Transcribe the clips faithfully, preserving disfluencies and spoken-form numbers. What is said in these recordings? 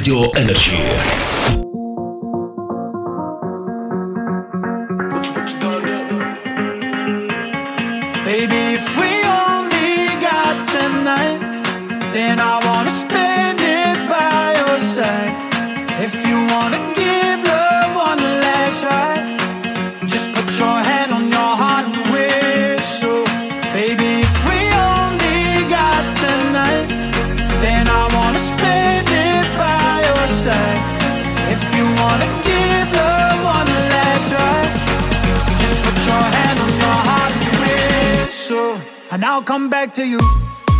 Radio Energy. Baby, if we only got tonight, then I wanna spend it by your side. If you wanna give love one last try, just put your hand on your heart and whistle. Baby, if we only got tonight, then I wanna spend it by your side. If you wanna give love one last try, just put your hand on your heart and whistle, and I'll come back to you.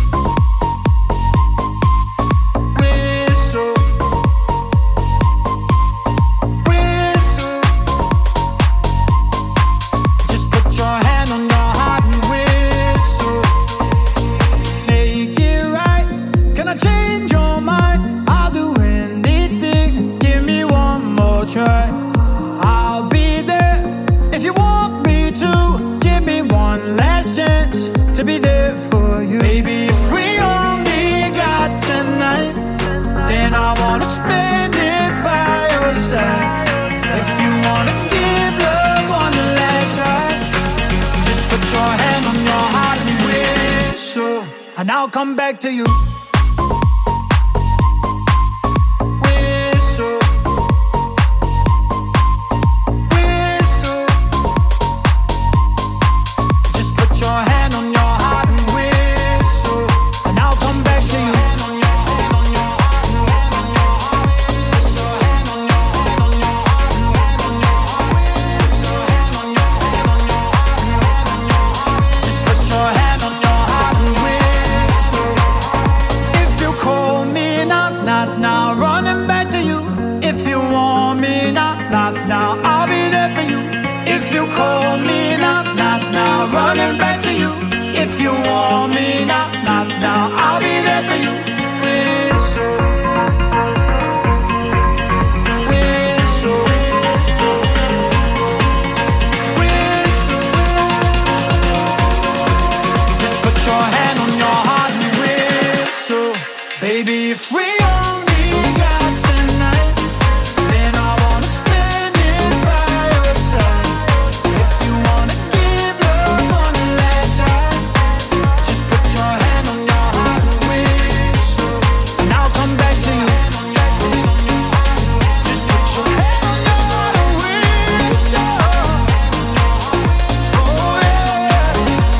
And I'll come back to you. Whistle, whistle. Just put your hand on your heart and whistle, and I'll come back to you. Just put your hand on your heart and whistle. If you call me now, not now, running back to you. If you want me now, not now, I'll be there for you. If you call me now, not now, running back to you. If you want me now, not now, I'll be there for you. Whistle, whistle, whistle. Just put your hand on your heart and whistle. Baby, if we only got tonight, then I wanna spend it by your side. If you wanna give love one last try, just put your hand on your heart and whistle, and I'll come back to you. Just put your hand on your heart and whistle. Oh yeah.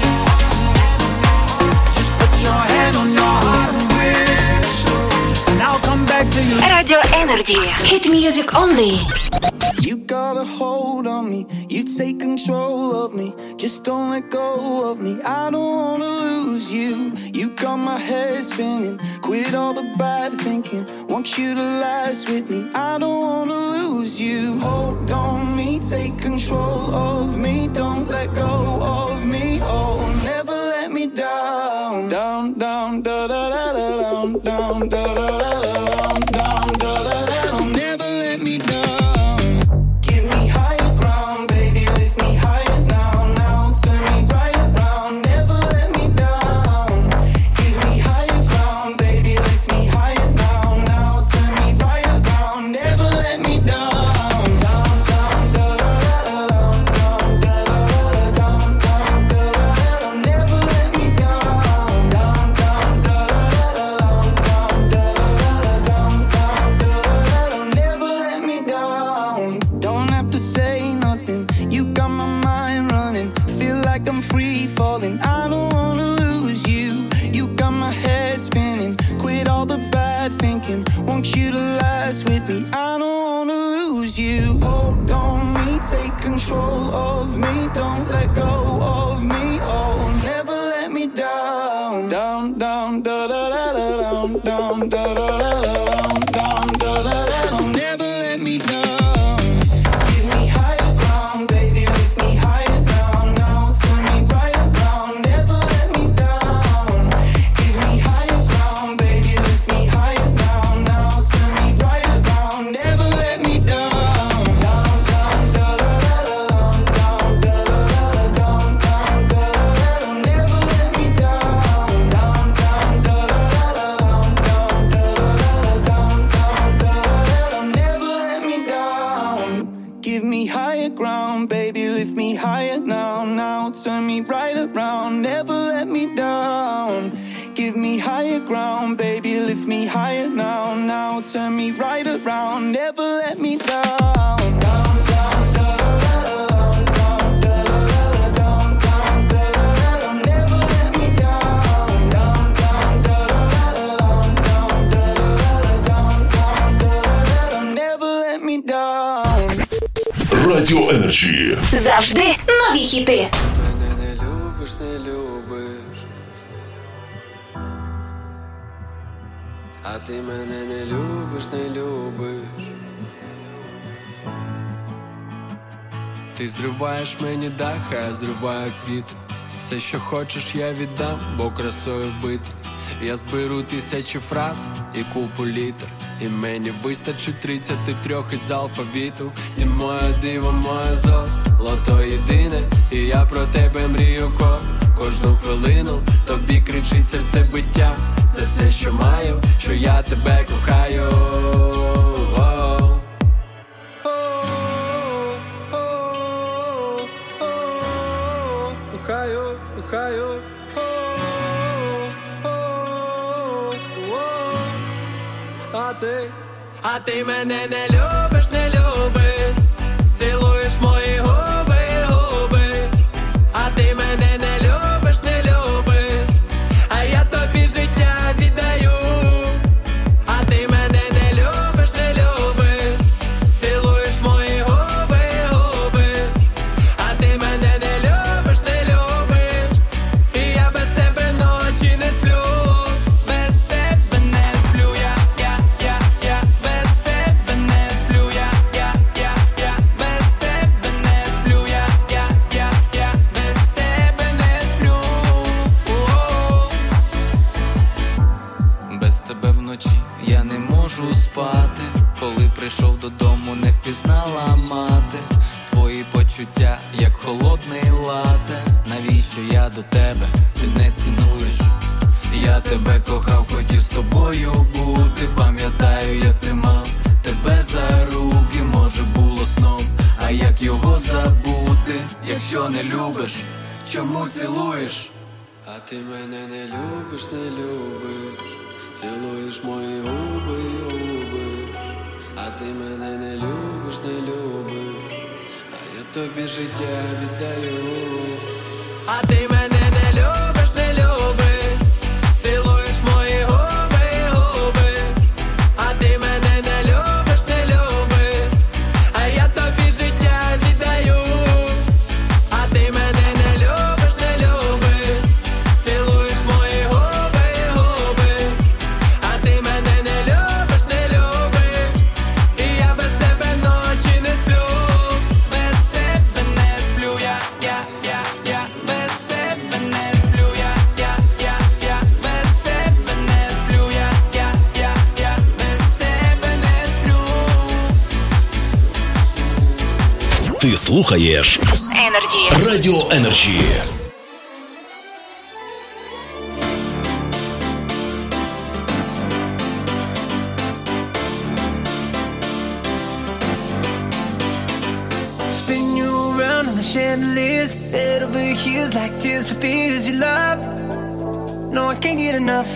Just put your hand on your heart and whistle, and I'll come back to you. Radio Energy. Hit music only. You got a hold on me, you take control of me. Just don't let go of me, I don't wanna lose you. You got my head spinning, quit all the bad thinking. Want you to last with me, I don't wanna lose you. Hold on me, take control of me. Don't let go of me, oh, never let me down. Down, down, da da da da down, down, da da da da down, down, da da da da. Never let me down. Give me higher ground, baby, lift me higher now, now. Turn me right around, never let me down. Give me higher ground, baby, lift me higher now, now. Turn me right around, never let me down. Down, down, da da da da down, down, da da da da down, down, da da da da. Never let me down. Down, down, da da da da down, down, da da da da down, down, da da da da. Never let me down. Don't have to say nothing, you got my mind running. Feel like I'm free falling, I don't wanna lose you. You got my head spinning, quit all the bad thinking. Want you to last with me, I don't wanna lose you. Hold on me, take control of me. Don't let go of me, oh, never let me down. Down, down, da da da da down, down, da da da da down, down, da da da da. Never let me down. Give me higher ground, baby, lift me higher now, now. Turn me right around, never let me down. Give me higher ground, baby, lift me higher now, now. Turn me right around, never let me down. Down, down, da da da da down, down, da da da da down, lift me higher now, now. Turn me right around, never let me down. Give me higher ground, baby, lift me higher now, now. Turn me right around, never let me down. Радіо Energy. Завжди нові хіти. Мене не любиш, не любиш, а ти мене не любиш, не любиш. Ти зриваєш мені дах, а я зриваю квіти. Все, що хочеш, я віддам, бо красою вбити. Я зберу тисячі фраз і купу літер, і мені вистачить тридцяти трьох із алфавіту. Ти моє диво, моє золото єдине, і я про тебе мрію ко кожну хвилину. Тобі кричить серце биття, це все, що маю, що я тебе кохаю. Кохаю, кохаю. А ти, а ти мене не любиш, не любиш, цілуєш мої губи, губи. А ти мене не любиш, не любиш, а я тобі життя віддаю. А ти мене не любиш, не любиш, цілуєш мої губи, губи. А ти мене не любиш, не любиш, і я без тебе ночі не сплю. Я не можу спати, коли прийшов додому, не впізнала мати. Твої почуття, як холодний лате. Навіщо я до тебе, ти не цінуєш? Я тебе кохав, хотів з тобою бути. Пам'ятаю, як тримав тебе за руки. Може було сном, а як його забути? Якщо не любиш, чому цілуєш? А ти мене не любиш, не любиш, цілуєш мої губи, губиш. А ти мене не любиш, не любиш, а я тобі життя віддаю. А ти мене не любиш, не любиш, цілуєш мої губи, губи. А ти мене не любиш, не любиш, а я тобі життя віддаю. А ти мене не любиш, не любиш, цілуєш мої губи, губи. А ти мене не любиш, не любиш, і я без тебе ночі не сплю. Без тебе не сплю, я, я, я, я. Без тебе не сплю, я, я, я, я. Без тебе не сплю, я, я, я, я. Без тебе не сплю. Ти слухаєш Energy. Радіо Energy. Spin you around on the chandeliers, head over heels like tears for fears you love. No, I can't get enough.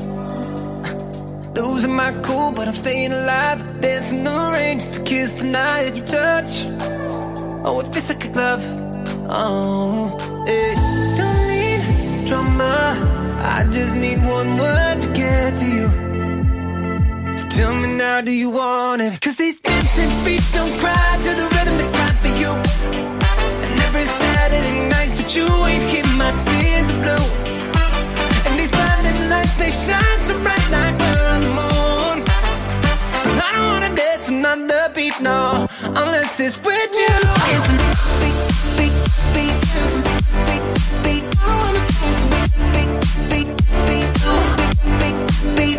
Losing my cool, but I'm staying alive. Dancing the rain just to kiss the night you touch. Oh, it feels like a glove. Oh, it don't need drama. I just need one word to get to you. So tell me now, do you want it? 'Cause these dancing feet don't cry to the rhythm they cry for you. And every Saturday night that you ain't keep my tears are blue. And these blinding lights, they shine so bright like we're on the moon. I don't wanna dance another beat, no, unless it's with you. Beat, beat, beat, dancing, beat, beat. I wanna dance, beat, beat, beat, beat, beat, beat, beat.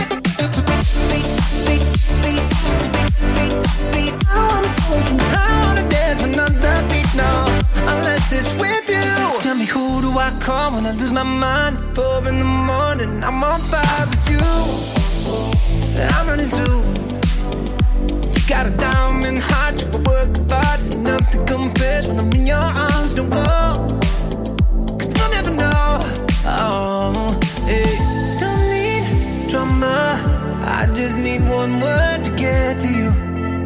I wanna dance another beat, no, unless it's with you. Tell me, who do I call when I lose my mind? Four in the morning, I'm on fire with you. I'm running too. You got a diamond heart, you work hard, nothing compares when when I'm in your arms. Don't go, cause you'll never know. Oh, hey. Don't need drama, I just need one word to get to you.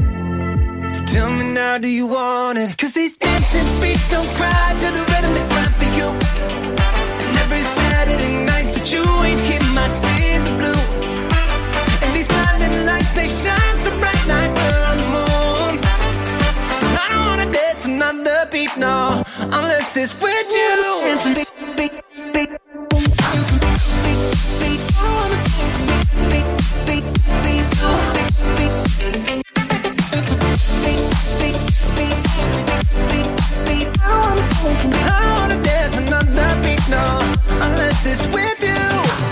So tell me now, do you want it? Cause these dancing feet don't cry to the rhythm they cry for you. And every Saturday night that you ain't hear my tears are blue. And these blinding lights, they shine so bright like we're on the moon. But I don't wanna dance another beat, no, unless it's with you. Dancing beat, beat, beat. Dancing beat, beat, beat. I wanna dance beat, beat, beat, beat, beat, beat. Dancing beat, beat, beat, beat. Dancing beat, beat, beat. I don't wanna dance another beat, no, unless it's with you.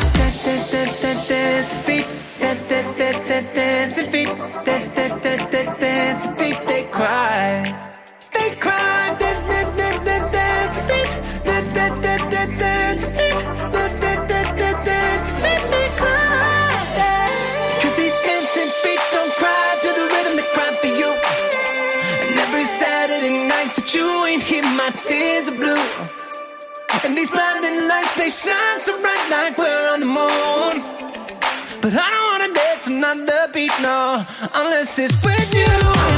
Dancing feet, dancing feet, dancing feet, they cry, they cry. Dancing feet, dancing feet, dancing feet, they cry. Cause these dancing feet don't cry to the rhythm they cry for you. And every Saturday night that you ain't hear my tears are blue. And these blinding lights, they shine so bright like we're on the moon. But I don't wanna dance another beat, no, unless it's with you.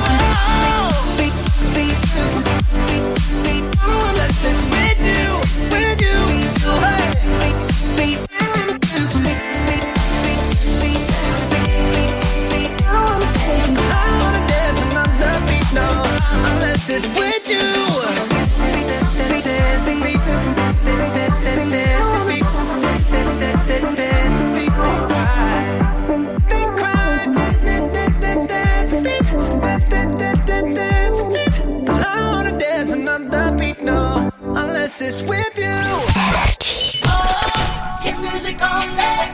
Beat, beat, beat, beat, unless it's with you, with you. Hey. Beat, beat, beat, beat, beat, beat. I don't wanna dance another beat, no, unless it's with you. Dancing beat, dancing beat, dancing beat, they cry, they cry, dancing beat, dancing beat. I don't wanna dance another beat, no, unless it's with you. Oh, hit music all night.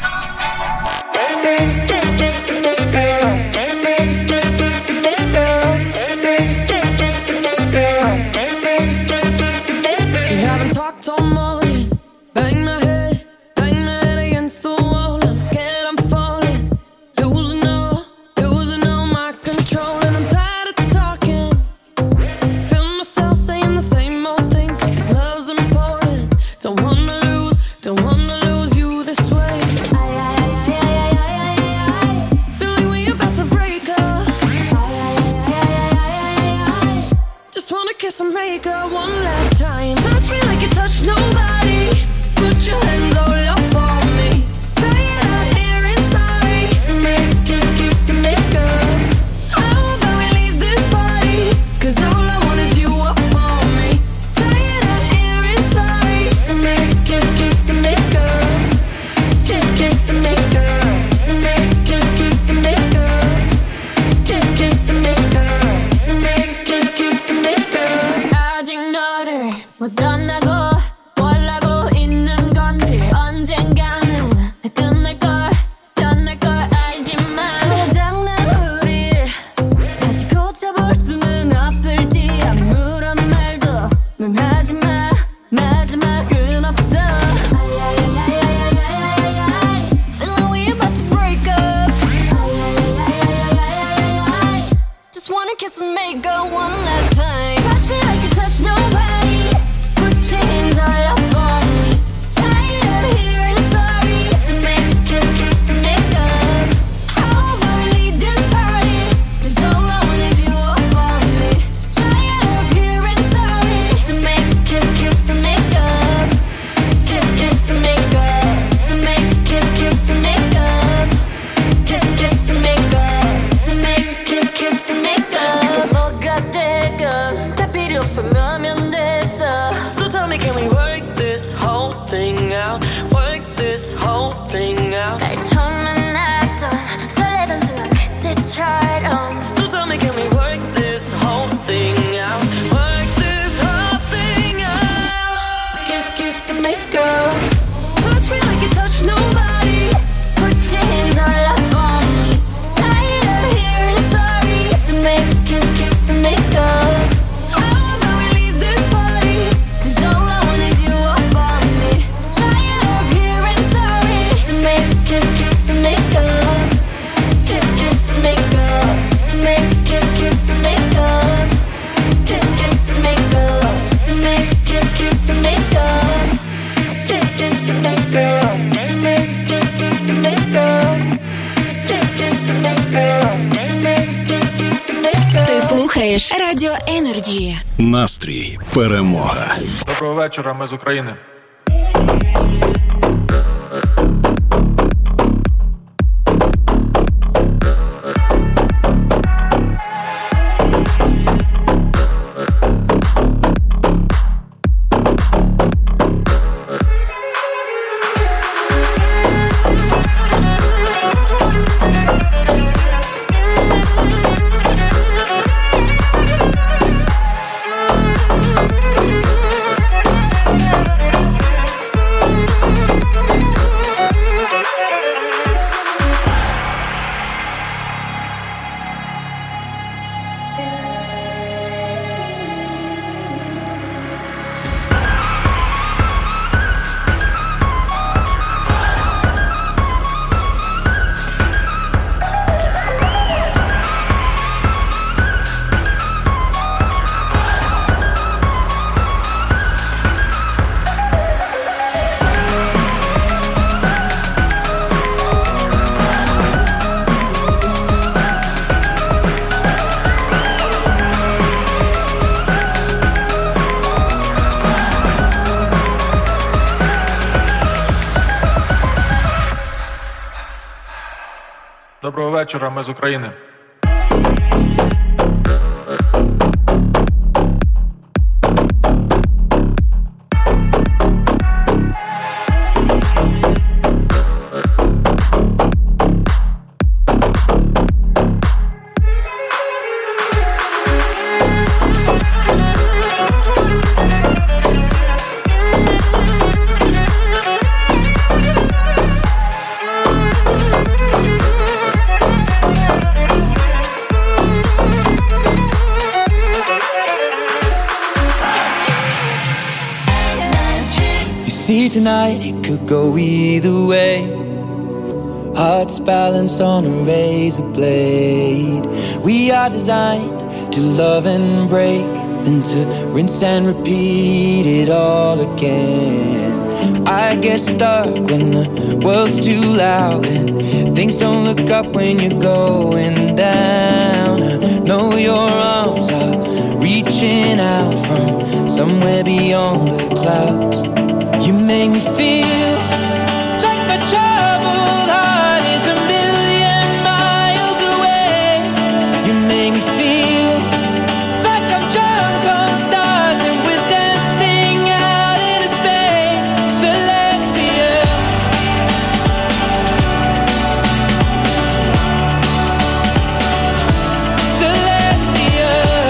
We haven't talked all morning. Bang my head, bang my head against the wall. I'm scared I'm falling, losing all, losing all my control. And I'm tired of talking, feel myself saying the same old things, but this love's important. Don't wanna lose, don't wanna lose you this way. Ay, ay, ay, ay, ay, ay, ay, ay. Feel like we about to break up. Ay, ay, ay, ay, ay, ay, ay. Just wanna kiss and make up one last time. Touch me like you touch nobody. Put your hands all up on me. Tired of hearing sorry. So make it, kiss and make up. How about we leave this party? Cause all I want is you up on me. Tired of hearing sorry. So make it, kiss and make up. Kiss, kiss and make up. So make it, kiss and make up. Kiss, kiss and make up. So make it, kiss and make up. 아직 너를 못 만나고 뭘 하고 있는 건지 언젠가는 끝날 걸, 끝날 걸 알지만 고장난 우릴 다시 고쳐볼 수는 없을지 아무런 말도 넌 하지마, 마지막은 없어. Feel like we about to break up. Just wanna kiss and make up one last time. Touch me like you touch nobody. Put your hands all up on me. Tired of hearing sorry. So make it, kiss and make up. How about we leave this party? Cause all I want is you up on me. Tired of hearing sorry. So make it, kiss and make up. Kiss, kiss and make up. So make it, kiss and make up. Kiss, kiss and make up. So make it, kiss and make up. 뭐가 되건 слухаєш Радіо Енерджі. Настрій, перемога. Доброго вечора, ми з України. Доброго вечора, ми з України. See, tonight it could go either way. Hearts balanced on a razor blade. We are designed to love and break, then to rinse and repeat it all again. I get stuck when the world's too loud and things don't look up when you're going down. I know your arms are reaching out from somewhere beyond the clouds. You make me feel like my troubled heart is a million miles away. You make me feel like I'm drunk on stars and we're dancing out into space. Celestial. Celestial.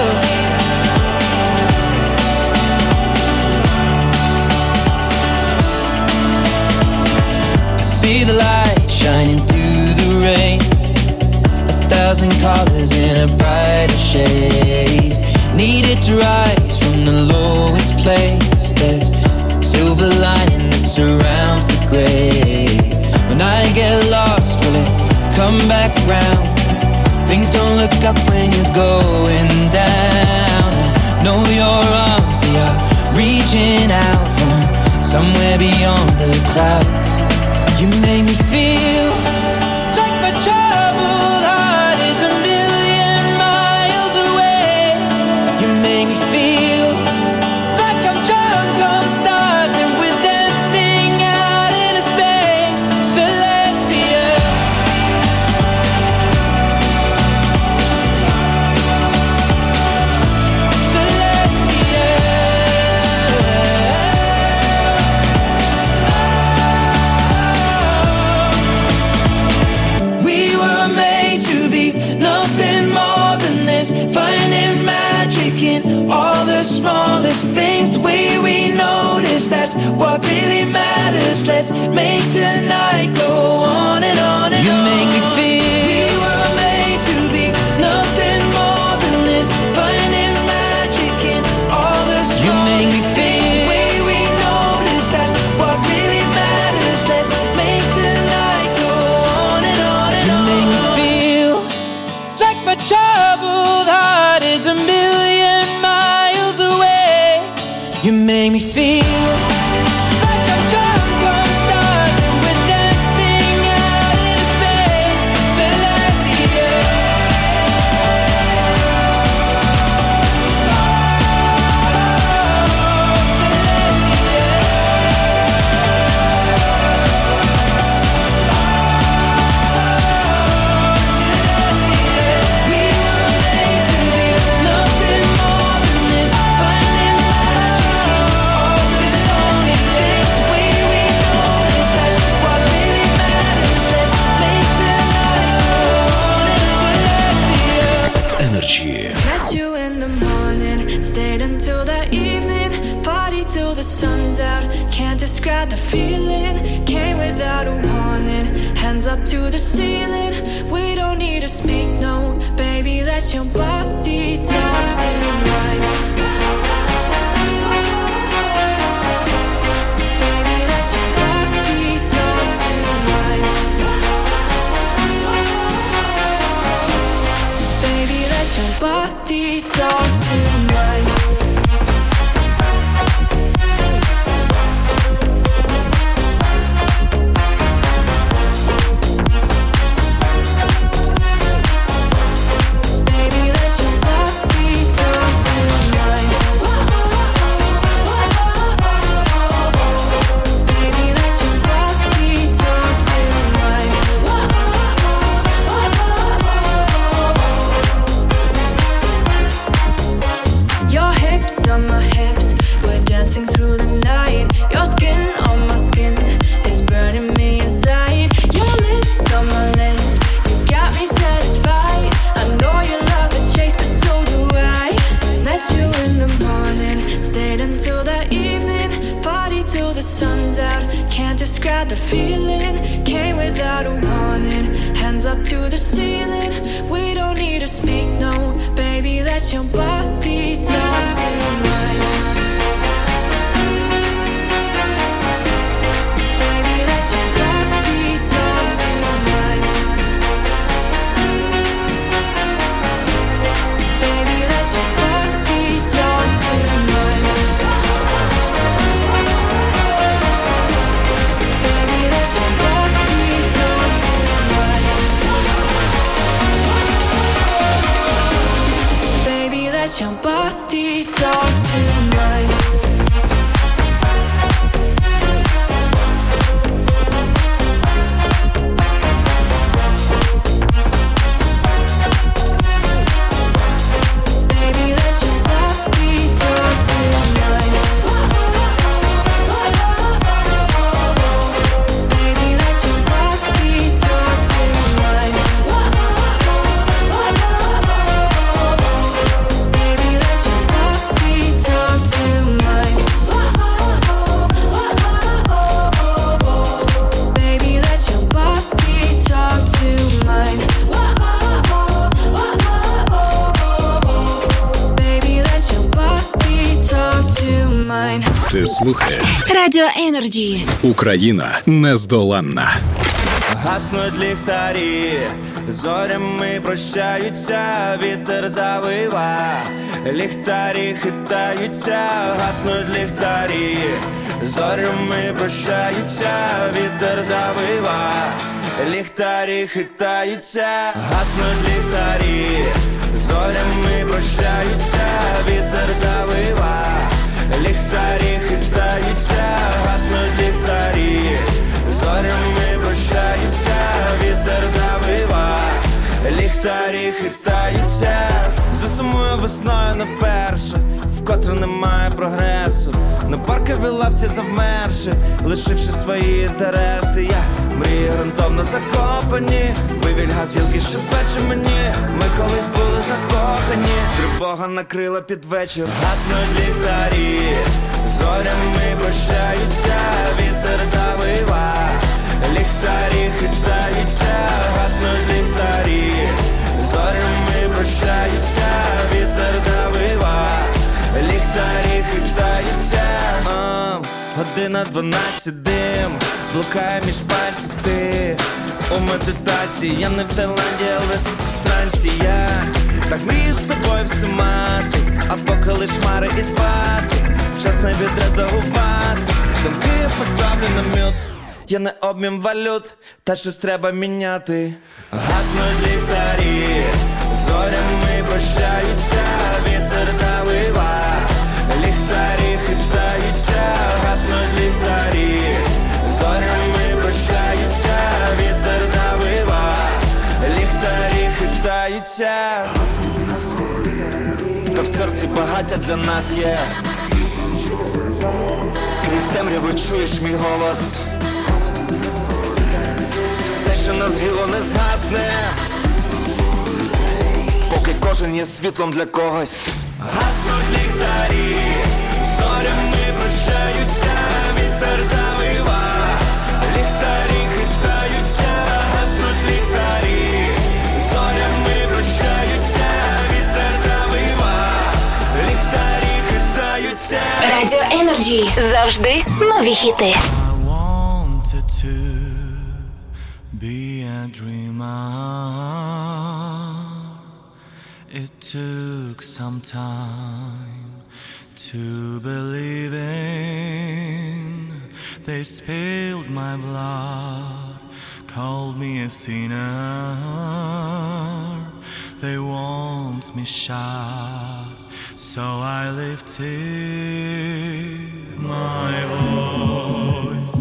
See the light shining through the rain, a thousand colors in a brighter shade. Needed to rise from the lowest place. There's silver lining that surrounds the gray. When I get lost, will it come back round? Things don't look up when you're going down. I know your arms, they are reaching out from somewhere beyond the clouds. You make me feel like my troubled heart is a million miles away. You make me feel like I'm drunk on stars and we're dancing out into space. Celestial. Finding magic in all the smallest things. The way we notice, that's what really matters. Let's make tonight go on and on and on. You make me feel we were made to be nothing more than this. Finding magic in all the smallest things. You make me feel the way we notice, that's what really matters. Let's make tonight go on and on and on. You make me feel like my troubled heart is a million miles away. You make me feel like I'm drunk on stars and we're dancing out into space. Celestial. Energy. Met you in the morning, stayed until the evening, party till the sun's out. Can't describe the feeling, came without a warning, hands up to the ceiling. We don't need to speak, no, baby, let your body talk to mine. Baby, let your body talk to mine. Baby, let your body talk to mine. The feeling came without a warning, hands up to the ceiling. We don't need to speak, no, baby, let your body talk to mine. Baby, let your body talk to mine. Baby, let your body talk to mine. Let your body talk to mine. Baby, let your body talk to mine. Baby, let your body talk to mine. Ти слухаєш Радіо Енерджі. Україна нездоланна. Гаснуть ліхтарі, зорями прощаються, вітер завива, ліхтарі хитаються, гаснуть ліхтарі, зорями прощаються, вітер завива, ліхтарі хитаються, гаснуть ліхтарі, зорями прощаються, вітер завива, ліхтарі хитаються, гаснуть ліхтарі, зорями прощаються, вітер завива, ліхтарі хитаються. Засумую весною не вперше, вкотре немає прогресу. На парковій лавці завмерши, лишивши свої інтереси. Я мрію грунтовно закопані, вивіль газілки шепече мені. Ми колись були закохані, тривога накрила під вечір. Гаснуть ліхтарі, зорями прощаються, вітер завива, ліхтарі хитаються, гаснуть ліхтарі, зорями прощаються, вітер завива, ліхтарі хитаються. А, година дванадцять, дим блукає між пальців, ти у медитації. Я не в Таїланді, але в трансі. Я так мрію з тобою все мати, а поки лиш хмари і спати, час не відредагувати. Думки я поставлю на мют, я не обмін валют, та щось треба міняти. Гаснуть ліхтарі, зорями прощаються, вітер завива, ліхтарі хитаються, гаснуть ліхтарі, зорями прощаються, вітер завива, ліхтарі хитаються. Та в серці багаття для нас є, крізь темряву чуєш мій голос. Все, що нас гріло, не згасне. поки кожен є світлом для когось. Гаснуть ліхтарі, зорями прощаються, вітер завива, ліхтарі хитаються, гаснуть ліхтарі, зорями прощаються, вітер завива, ліхтарі хитаються. Радіо Енерджі. Завжди нові хіти. I wanted to be a dreamer. It took some time to believe in. They spilled my blood, called me a sinner. They want me shot, so I lifted my voice.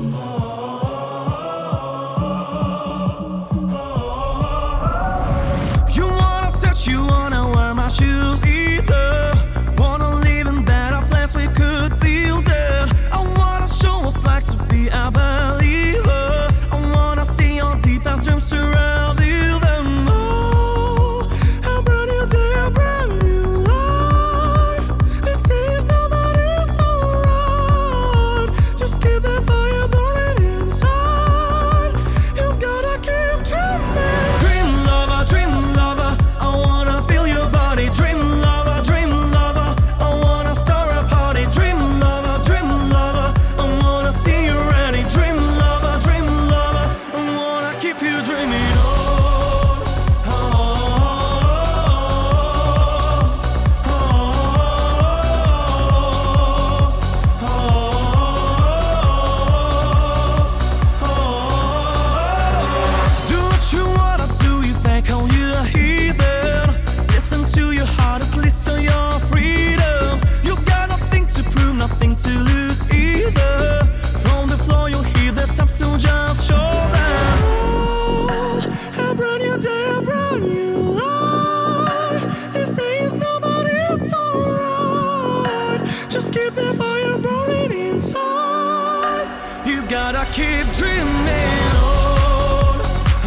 You wanna touch, you wanna wear my shoes either. Wanna live in better place we could build it. I wanna show what's like to be a believer. I wanna see your deepest dreams to reveal them all. A brand new day, a brand new life. This is not that it's alright. Just keep the fire burning inside. You've gotta keep dreaming. Dream lover, dream lover, I wanna feel your body. Dream lover, dream lover, I wanna start a party. Dream lover, dream lover, I wanna see you ready. Dream lover, dream lover, I wanna keep you dreaming on. Oh, oh, do what you wanna do, you think call you a heathen. Listen to your heart, at least to your freedom. You got nothing to prove, nothing to lose either. From the floor you'll hear the taps to just show them all. A brand new day, a brand new life. They say it's nobody, it's alright. Just keep the fire burning inside. You've gotta keep dreaming on. Oh,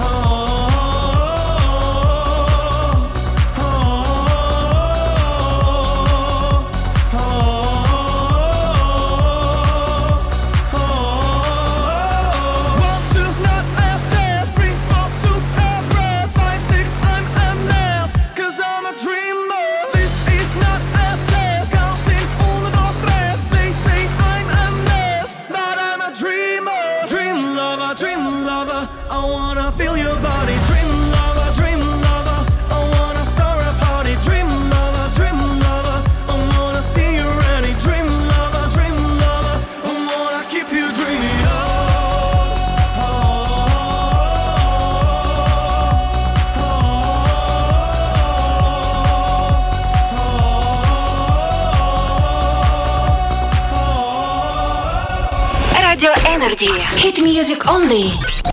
oh, oh, oh, oh. One, two, not a test. Three, four, two, a breath. Five, six, I'm a mess. 'Cause I'm a dreamer. This is not a test. Counting uno, dos, tres. They say I'm a mess, but I'm a dreamer. Dream lover, dream lover, I wanna feel your body. Dream lover, dream lover, I wanna start a party. Dream lover, dream lover, I wanna see you ready. Dream lover, dream lover, I wanna keep you dreaming on. Oh, oh, Радіо Енерджі. Hit music only.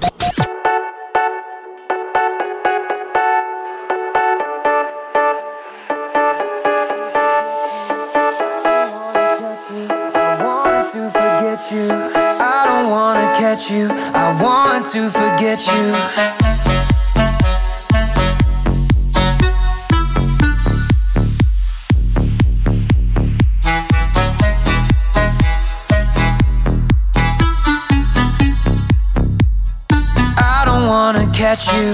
I don't wanna catch you, I want to forget you. I don't wanna catch you.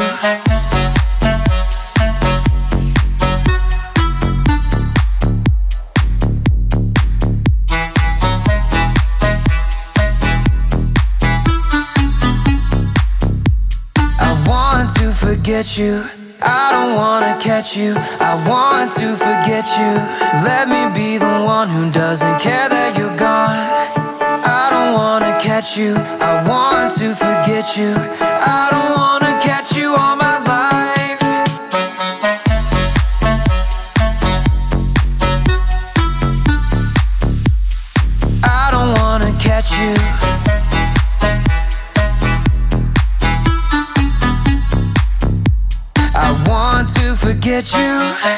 Forget you, I don't wanna catch you. I want to forget you. Let me be the one who doesn't care that you're gone. I don't wanna catch you, I want to forget you. I don't wanna catch you all my life. I don't wanna catch you. I want to forget you.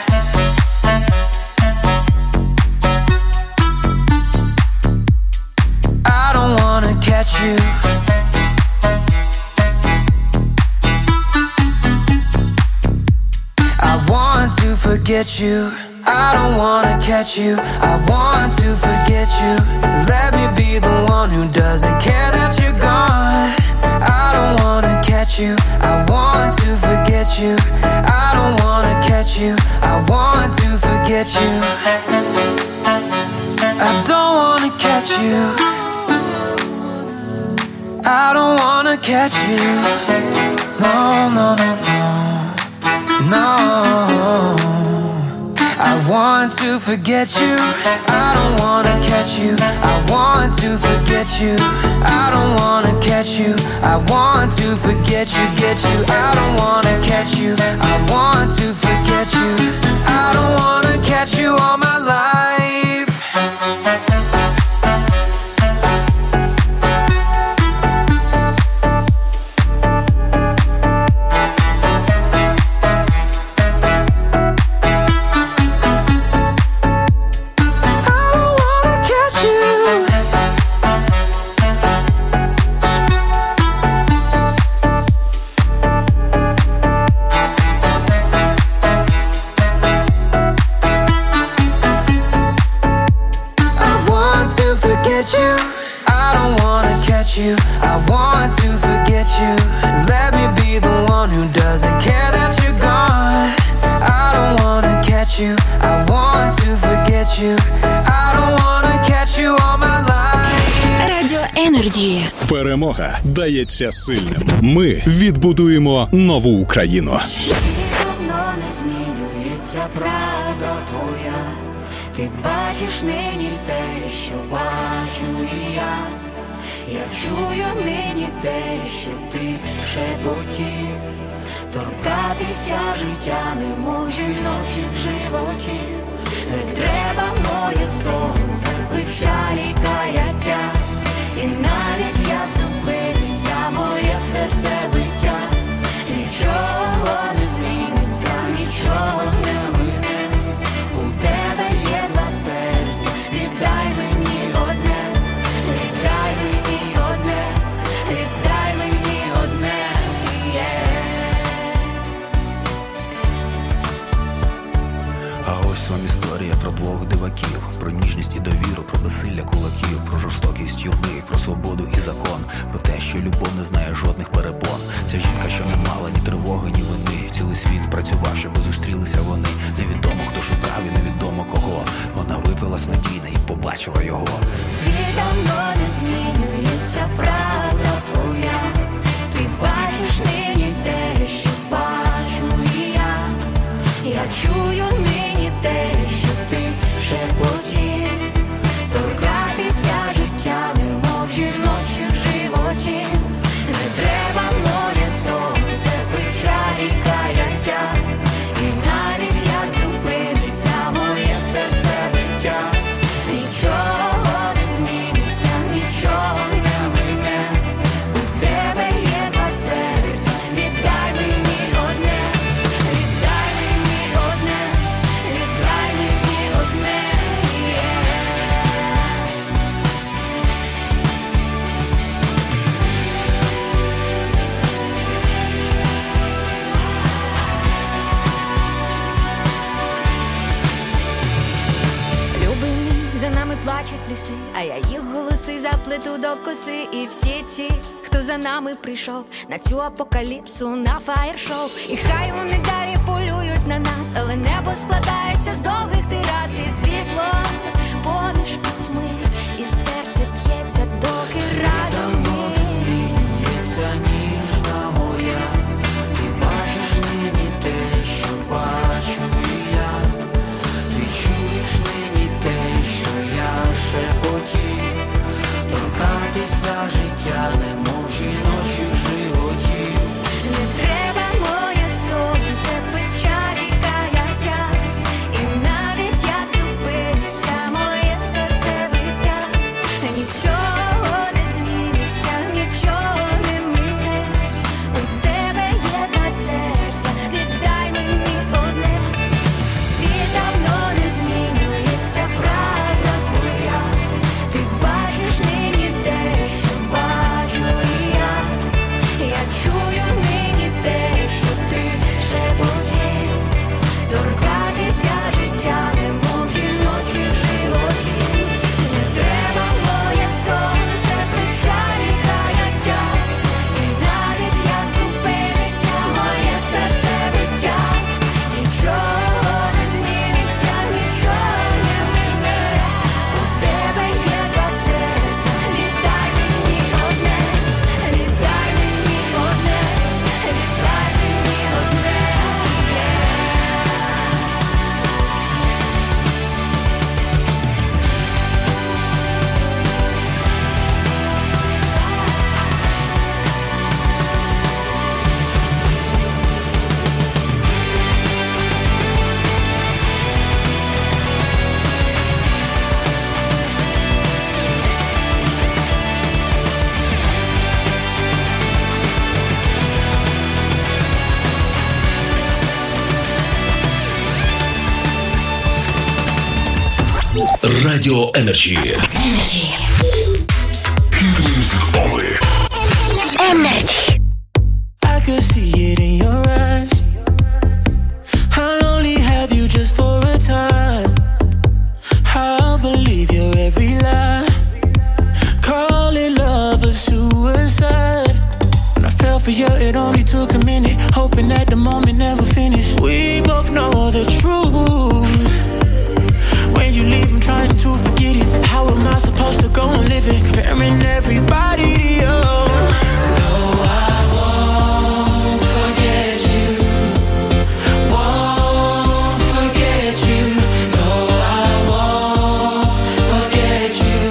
I don't wanna catch you. forget you. I don't wanna catch you. I want to forget you. Let me be the one who doesn't care that you're gone. I don't wanna catch you. I want to forget you. I don't wanna catch you. I want to forget you. I don't wanna catch you. I don't wanna catch you. No, no, no, no. No. I want to forget you. I don't wanna catch you. I want to forget you. I don't wanna catch you. I want to forget you, get you. I don't wanna catch you. I want to forget you. I don't wanna catch you all my life. You. I don't wanna catch you. I want to forget you. Let me be the one who doesn't care that you're gone. I don't wanna catch you. I want to forget you. I don't wanna catch you all my life. Радіо Енерджі. Перемога дається сильним. Ми відбудуємо нову Україну. Давно не змінюється правда твоя. Ти бачиш нині те, що бачу і я. Я чую нині те, що ти шепотів. Торкатися життя, немов жіночих животів. Не треба моє сонце, печалі, каяття. І навіть як зупиниться моє серце биття. Нічого не зміниться, нічого не мине. У тебе є два серця, віддай мені одне, віддай мені одне, віддай мені одне, yeah. А ось вам історія про двох диваків, про ніжність і довіру, про безсилля кулаків, про жорстокість юрби, про свободу і закон, про те, що любов не знає жодних перепон. Ця жінка, що не мала ні тривоги, ні вини. Цілий світ працював, щоби зустрілися вони. Невідомо, хто шукав і невідомо кого. Вона випила снодійне і побачила його. Світ давно не змінюється, правда твоя. Ти бачиш нині те, що бачу і я. Я чую нині те, що ти шепотів. Торкатися життя, немов жіночих животів. Не треба моє сонце, печалі, каяття. І навіть як зупиниться моє серце биття. Нічого не зміниться, нічого не мине. У тебе є два серця, віддай мені одне, віддай мені одне, віддай мені одне, yeah. Любий мій, за нами плачуть ліси, а я їх голоси заплету до коси. І всі ті, хто за нами прийшов на цю апокаліпсу, на фаєр-шоу. І хай вони далі полюють на нас, але небо складається з довгих терас. І світло поміж пітьми, і серце б'ється, доки разом ми. Змінюється ніжна моя. Ти бачиш нині те, що бачу і я. Ти чуєш нині те, що я шепотів. Торкатися життя, немов жіночих животів. Не треба моє сонце, печалі, каяття. І навіть як зупиниться Радио Energy. Energy. Music only. Energy. I could see it in your eyes. I'll only have you just for a time. I'll believe your every lie. Call it love or suicide. When I fell for you, it only took a minute. Hoping that the moment never finished. We both know the truth. When you leave, I'm trying to forget it. How am I supposed to go and live it? Comparing everybody to you. No, I won't forget you. Won't forget you. No, I won't forget you.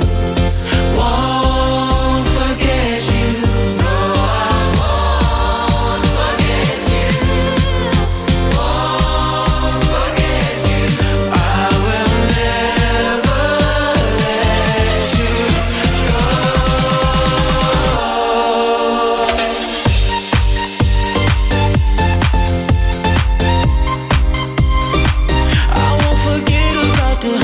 Won't forget you. No, I won't forget you. Won't forget you. I will never let you go. I won't forget about the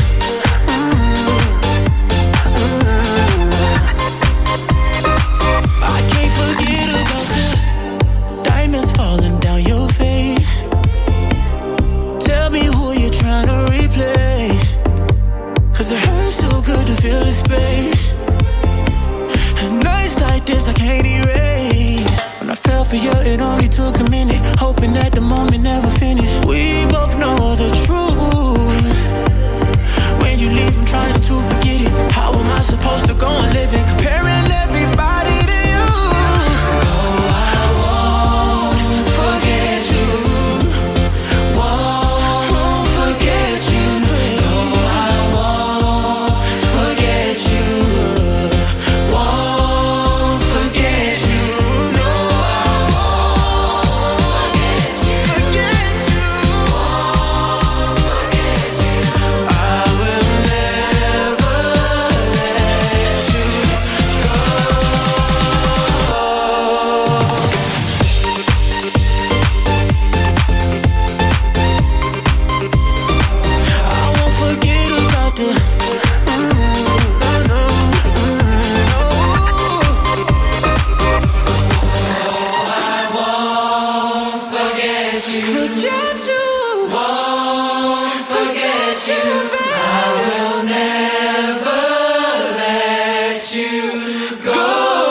I can't forget about the diamonds falling down your face. Tell me who you're trying to replace. Cause it hurts so good to feel the space. And nights like this I can't erase. When I fell for you, it only took a minute. Hoping that the moment never finished. We both know the truth. When you leave, I'm trying to forget it. How am I supposed to go and live it? Comparing everybody to you. No, I won't forget you. Won't forget you. No, I won't forget you. Won't forget you. No, I won't forget you. Forget you. Won't forget you. I will never let you go. I won't forget about the mm, no, no, I won't forget you. Forget you. Won't forget you. I will never let you go.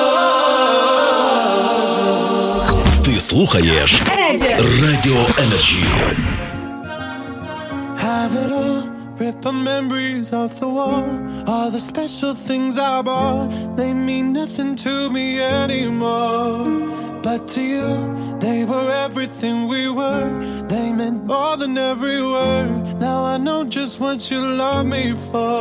Ти слухаєш Радіо Energy. Have it all, rip our memories off the wall. All the special things I bought, they mean nothing to me anymore. But to you, they were everything we were. They meant more than every word. Now I know just what you love me for.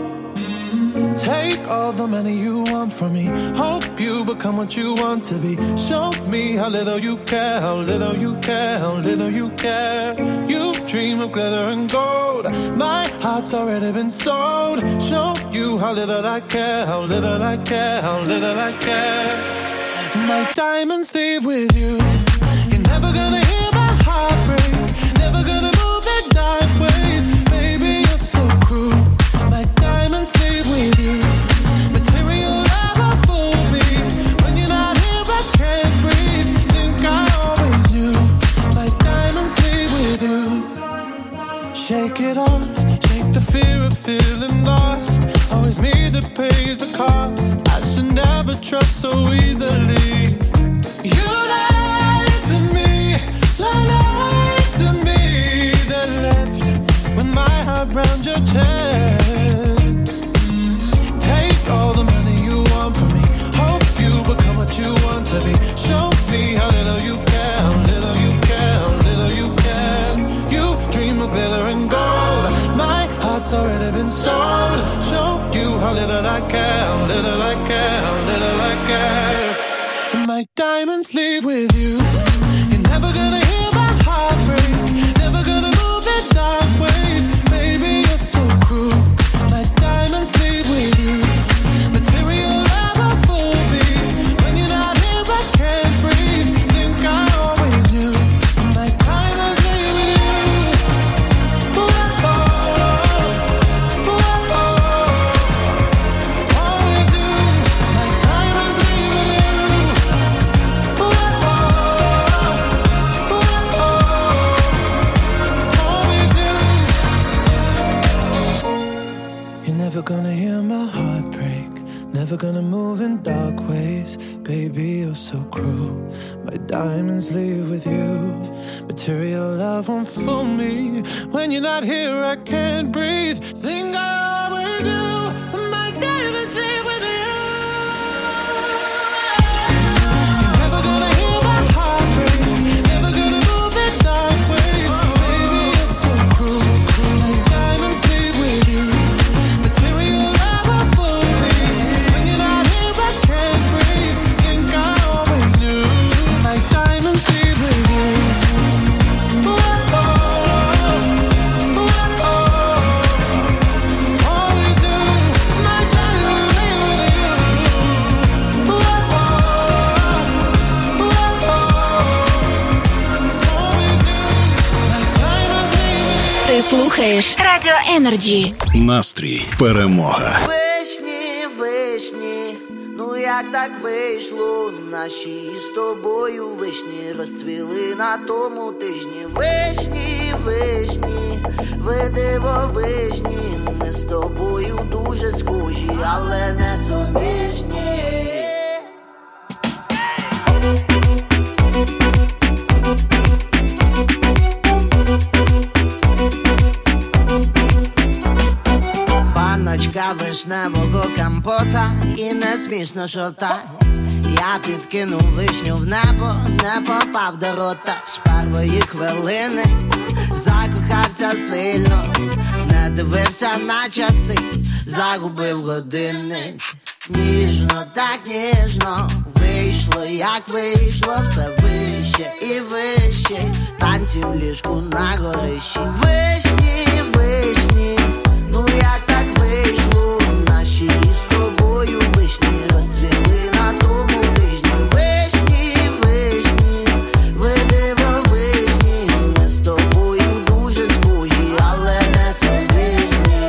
Take all the money you want from me. Hope you become what you want to be. Show me how little you care, how little you care, how little you care. You dream of glitter and gold. My heart's already been sold. Show you how little I care, how little I care, how little I care. My diamonds leave with you. You're never gonna hear my heart break. Never gonna move in dark ways. Baby, you're so cruel. My diamonds leave with you. Material never fooled me. When you're not here, I can't breathe. Think I always knew. My diamonds leave with you. Shake it off. Shake the fear of feeling lost. Always me that pays the cost. I should never trust so easily. You lied to me. Lied to me. Then left with my heart round your chest. Take all the money you want from me. Hope you become what you want to be. Show me how little you care, how little you care, how little you care. You dream of glitter and gold. My heart's already been sold. Show you how little I care, how little I care, how little I care. My diamonds leave with you. You're never gonna hear my heart break. Never gonna move in dark ways. Baby, you're so cruel. My diamonds leave with you. Material never fooled me. When you're not here, I can't breathe. Think I always knew. My diamonds leave with you. Ooh, oh, oh. gonna hear my heart break, never gonna move in dark ways. Baby, you're so cruel. My diamonds leave with you. Material love won't fool me. When you're not here, I can't breathe. Think I always do. My diamonds leave with you. You're never gonna hear my heart break, never gonna move in dark ways. Baby, you're so cruel. My diamonds leave with you. Material love won't fool me. When you're not here, I can't breathe. Think I always knew. My diamonds leave with you. Ooh, oh, ooh, oh, always knew. My diamonds leave with you. Ooh, oh, ooh, oh, always knew. My diamonds leave with you. Ти слухаєш Радіо Energy. Настрій, перемога. Вишні, вишні, ну як так вийшло? Наші з тобою вишні розцвіли на тому тижні. Вишні, вишні, ви дивовижні. Ми з тобою дуже схожі, але не суміжні. Баночка вишневого компота, і не смішно, що так. Я підкинув вишню в небо, не попав до рота. З першої хвилини закохався сильно, не дивився на часи, загубив години. Ніжно, так ніжно, вийшло, як вийшло, все вище і вище. Танці в ліжку на горищі. Вишні, вишні, ну як так вийшло? Наші з тобою вишні розцвіли на тому тижні. Вишні, вишні, ви дивовижні. Ми з тобою дуже схожі, але не суміжні.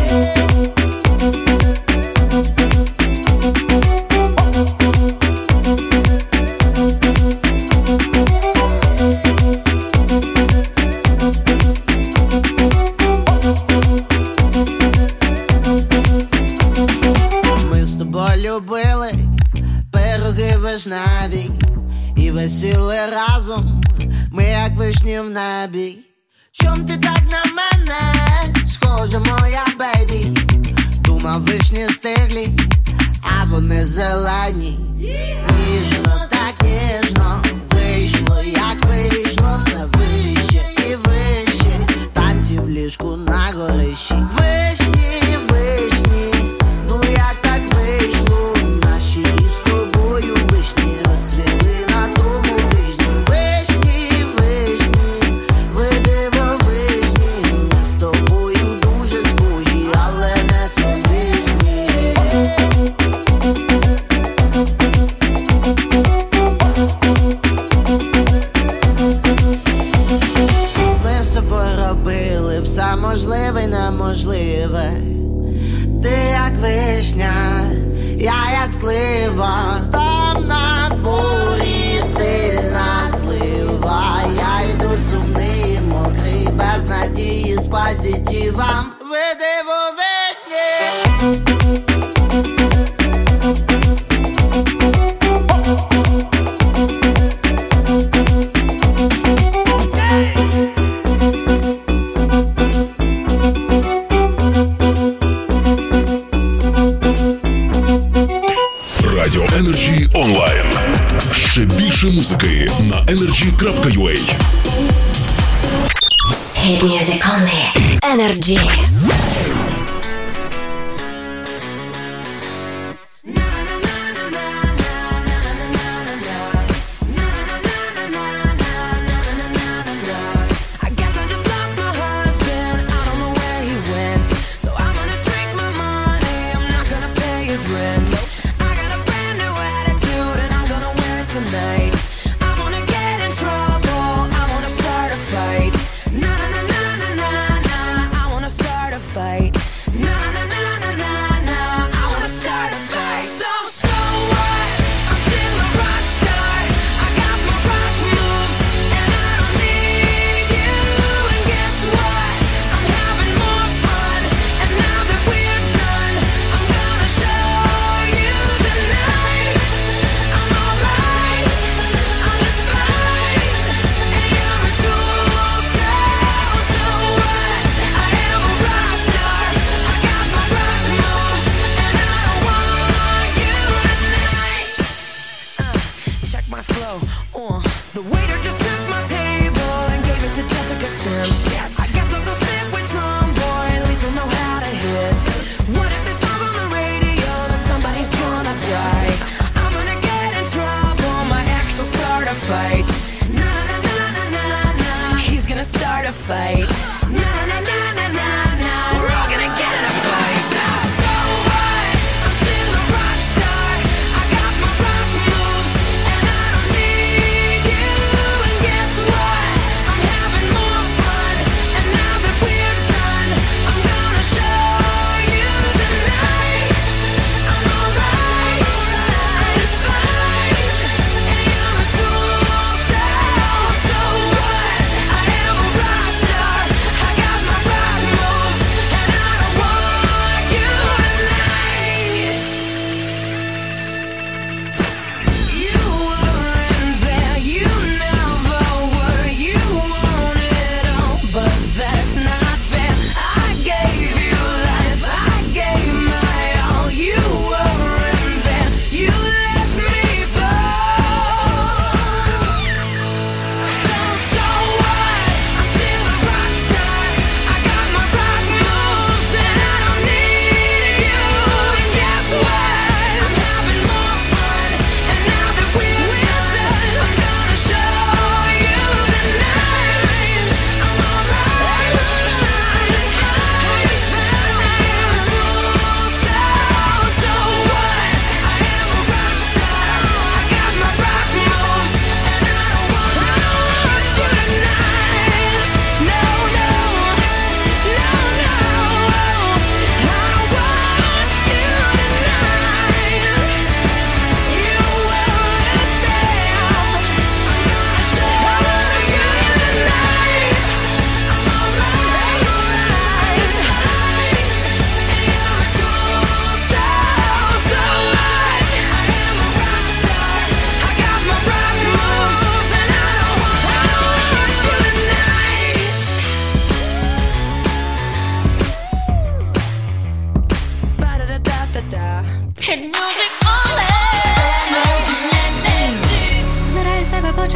Ми з тобою любили пироги вишневі і висіли разом, ми як вишні в небі. Чом ти так на мене схожа, моя бейбі? Думав, вишні стиглі, а вони зелені. Ніжно, так ніжно, вийшло, як вийшло, все вище і вище. Танці в ліжку на горищі. Вишні, вишні, ну як так вийшло? Наші з тобою вишні розцвіли на тому тижні. Вишні, вишні, ви дивовижні. Ми з тобою дуже схожі, але не суміжні. Ми з тобою робили все можливе й неможливе. Ти як вишня, я як слива. Там на дворі сильна злива. Я йду сумний, мокрий, без надії, з позитивом. Ви дивовижні. Радіо Energy онлайн. Ще більше музики на energy крапка ю а. Hit music only. Energy. I guess I just lost my husband. I don't know where he went. So I'm gonna drink my money. I'm not gonna pay his rent. I got a brand new attitude and I'm gonna wear it tonight. I wanna get in trouble. I wanna start a fight. Na na na na na na na. I wanna start a fight. Na na na na na na. I wanna start a fight. So so what? I'm still a rock star. I got my rock moves and I don't need you. And guess what? I'm having more fun. And now that we're done,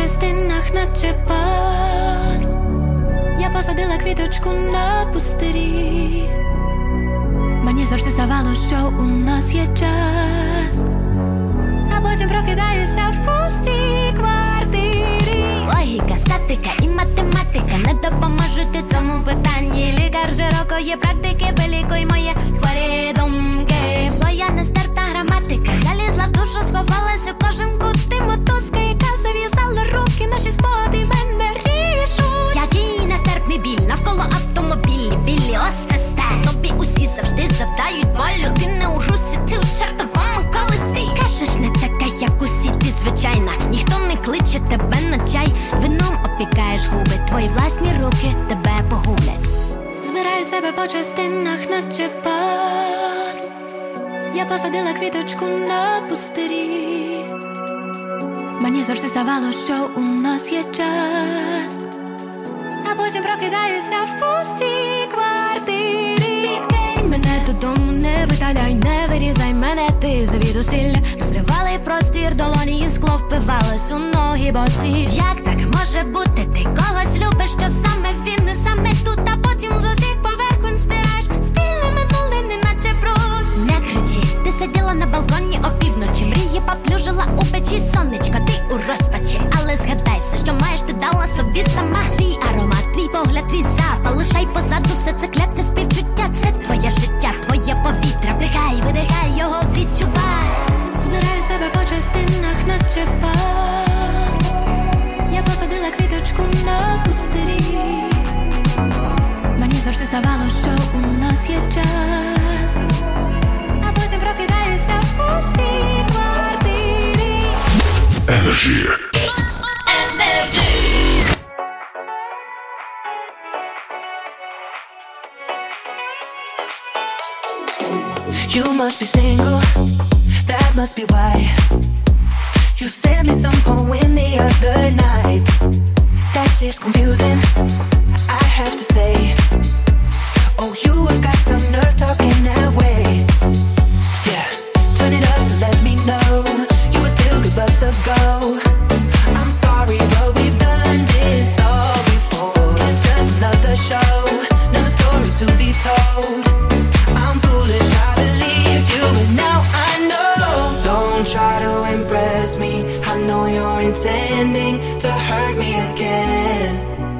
по стінах, наче пазл. Я посадила квіточку на пустирі. Мені завжди здавалося, що у нас є час, а потім прокидаюся в пустій квартирі. Логіка, статика і математика не допоможуть у цьому питанні. Лікар широкої практики, вилікуй мої хворі думки. Твоя нестерпна граматика залізла в душу, сховалась у кожен кут. Ти мотузка, яка зав'язала руки, наші спогади мене ріжуть. Який нестерпний біль, навколо автомобілі, білі остесте. Тобі усі завжди завдають болю. Ти не у русі, ти у чертовому колесі. Кажеш, не така, як усі, ти звичайна. Ніхто не кличе тебе на чай. Вином опікаєш губи, твої власні руки тебе погублять. Збираю себе по частинах, наче пазл. Я посадила квіточку на пустирі. Мені завжди здавалося, що у нас є час, а потім прокидаюся в пустій квартирі. Відкинь мене додому, не видаляй, не вирізай мене, ти завідусилля. Розривали простір, долоні і скло впивались у ноги босі. Як так може бути? Ти когось любиш, що саме він, не саме тут, а потім з усіх поверхонь стираєш спільне минуле, неначе бруд. Не кричи, ти сиділа на балконі опівночі, мрії поплюжила у печі сонечко. Ти у розпачі, але згадай, все, що маєш, ти дала собі сама. Твій аромат, твій погляд, твій запах, лишай позаду все це клятне співчуття. Це твоє життя, твоє повітря. Вдихай, видихай, його відчувай. Збираю себе по частинах, наче пазл. Я посадила квіточку на пустирі. Мені завжди здавалося, що у нас є час, а потім прокидаюся в пустій квартирі. Energy. You must be single, that must be why you sent me some poem the other night. That shit's confusing, I have to say. Oh, you have got some nerve talking that way. Yeah, turn it up to let me know you would still give us a go. I'm sorry, but we've done this all before. It's just another show, another story to be told. I'm foolish, I believed you, but now I know. Don't try to impress me, I know you're intending to hurt me again.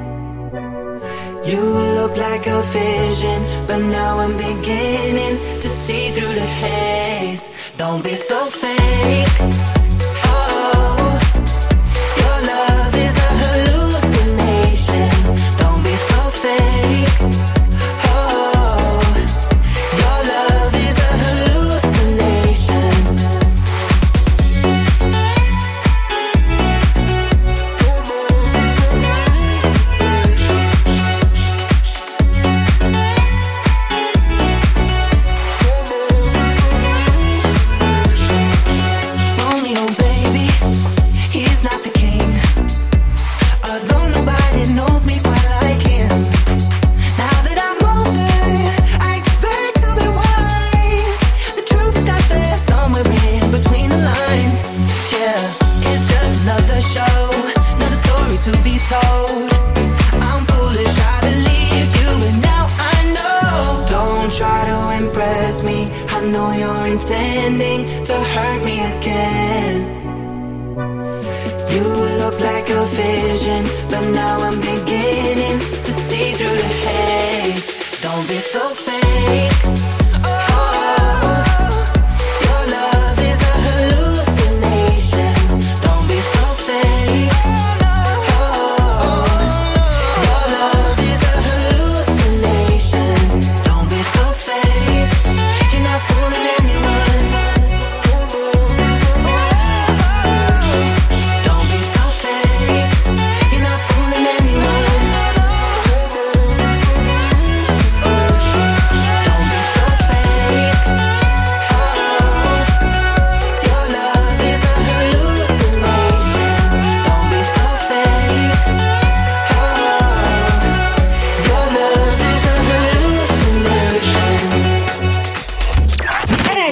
You look like a vision, but now I'm beginning to see through the haze. Don't be so fake. Oh, your love is a hallucination. Don't be so fake. Intending to hurt me again. You look like a vision, but now I'm beginning to see through the haze. Don't be so fake.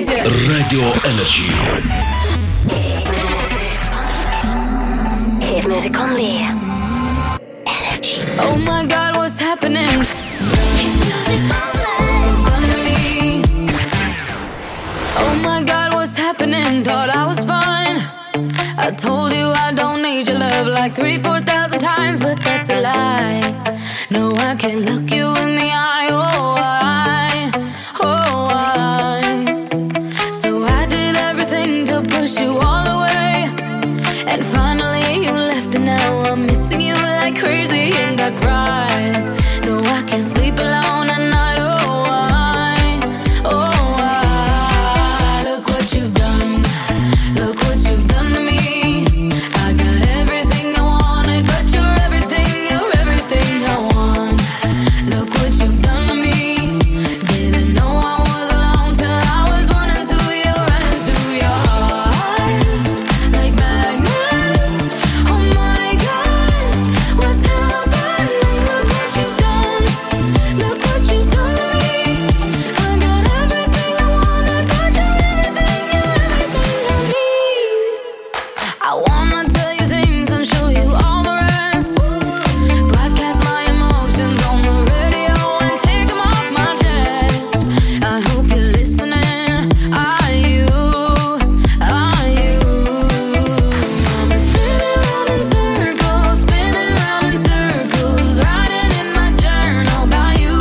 Радио Energy. Hit music only. Energy. Oh my God, what's happening? Music only. Oh my God, what's happening? Thought I was fine. I told you I don't need your love like three, four thousand times, but that's a lie. No, I can't look you in the eye. Oh, I, oh, I. So I did everything to push you all away, and finally you left, and now I'm missing you like crazy, and I cry. No, I can't sleep alone at night. Oh, I, oh, I. Look what you've done. Look what you've done to me. I got everything I wanted, but you're everything, you're everything I want. Look what you've done to me. Didn't know I was alone till I was running to you, running to your heart. Like magnets, oh my God, what's happening? Look what you've done. Look what you've done to me. I got everything I wanted, but you're everything, you're everything I need. I wanna tell you things and show you all the rest. Broadcast my emotions on the radio and take them off my chest. I hope you're listening. Are you? Are you? I'm spinning round in circles, spinning round in circles, writing in my journal about you.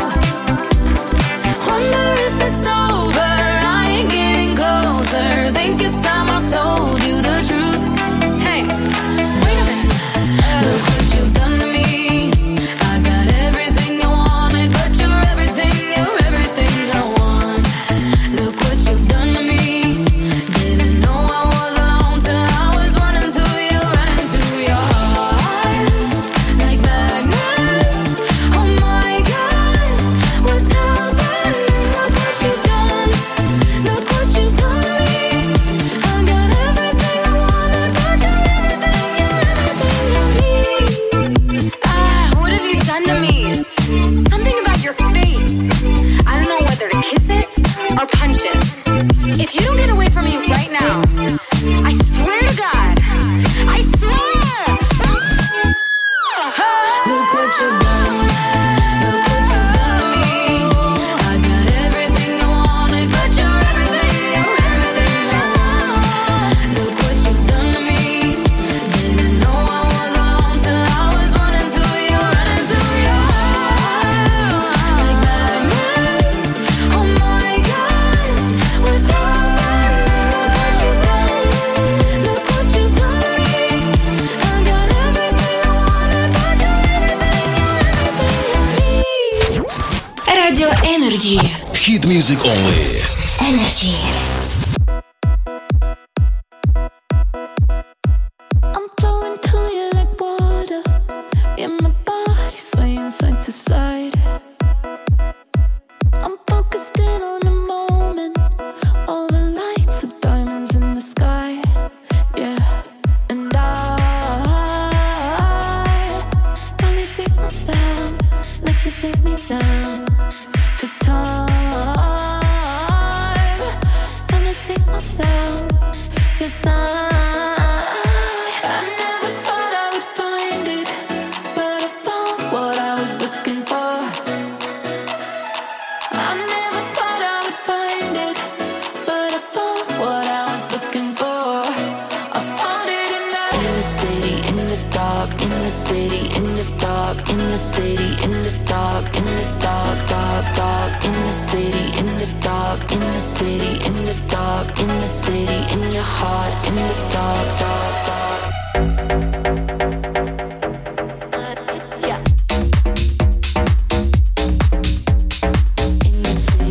Wonder if it's over. I ain't getting closer. Think it's time I told you the truth. Hey, wait a minute. Look what you've done to me. I got everything I wanted, but you're everything, you're everything I want. Look what you've done to me. Didn't know I was alone till I was running to you, running to your heart. Like magnets, oh my God, what's happening? Look what you've done. Look what you've done to me. I got everything I wanted, but you're everything, you're everything I need. Ah, what have you done to me? Something about your face. I don't know whether to kiss it or punch it. If you don't get away from me right now, I swear to God, I swear. Look what you've done. Look what you've done to me. I got everything I wanted, but you're everything, you're everything I want. Look what you've done to me. Didn't know I was alone till I was running to you, running to your heart. Like magnets, oh my God, what's happening? Look what you've done. Look what you've done to me. I got everything I wanted, but you're everything, you're everything I need. Radio Energy. Hit music only. Energy. I'm flowing to you like water. Yeah, my body swaying side to side. I'm focused in on the moment. All the lights are diamonds in the sky. Yeah, and I finally see myself like you see me now. Took time, time to see myself. 'Cause I I never thought I would find it, but I found what I was looking for. I never thought I would find it, but I found what I was looking for. I found it in the in the city, in the dark, in the city, in the dark, in the city, in the dark, in the dark, dark, dark, in the city, in the dark, in the city, in the dark, in the city, in your heart, in the